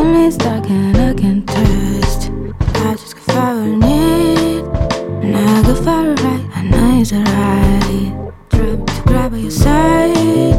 me stuck and I can't trust. I just go for a need, and I go for a ride. I know it's alright. Drop to grab by your side.